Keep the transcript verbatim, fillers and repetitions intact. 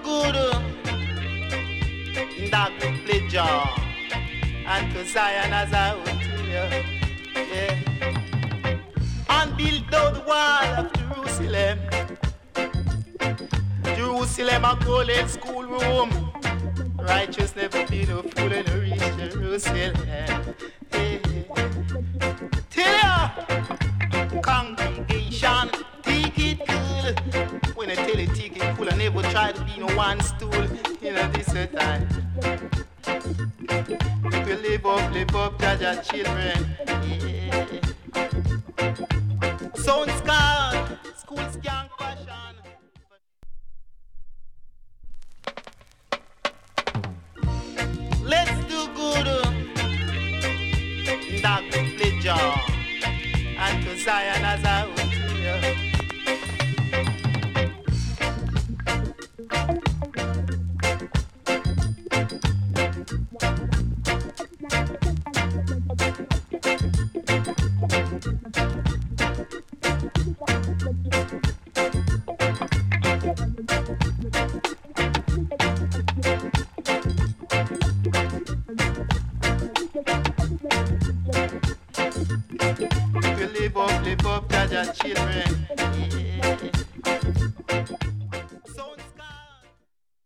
good in that pleasure and to Zion as I would tell you. Yeah. And build down the wall of Jerusalem. Jerusalem a golden schoolroom. Righteous never be no fool and no reach Jerusalem. Hey, tell ya, congregation, take it cool. When I tell you take it cool, I never try to be no one stool. You know this is time. We live up, live up, judge our children. Yeah. Sound scarred, schools can't question. Let's do good in that pleasure and to Zion as I would tell you.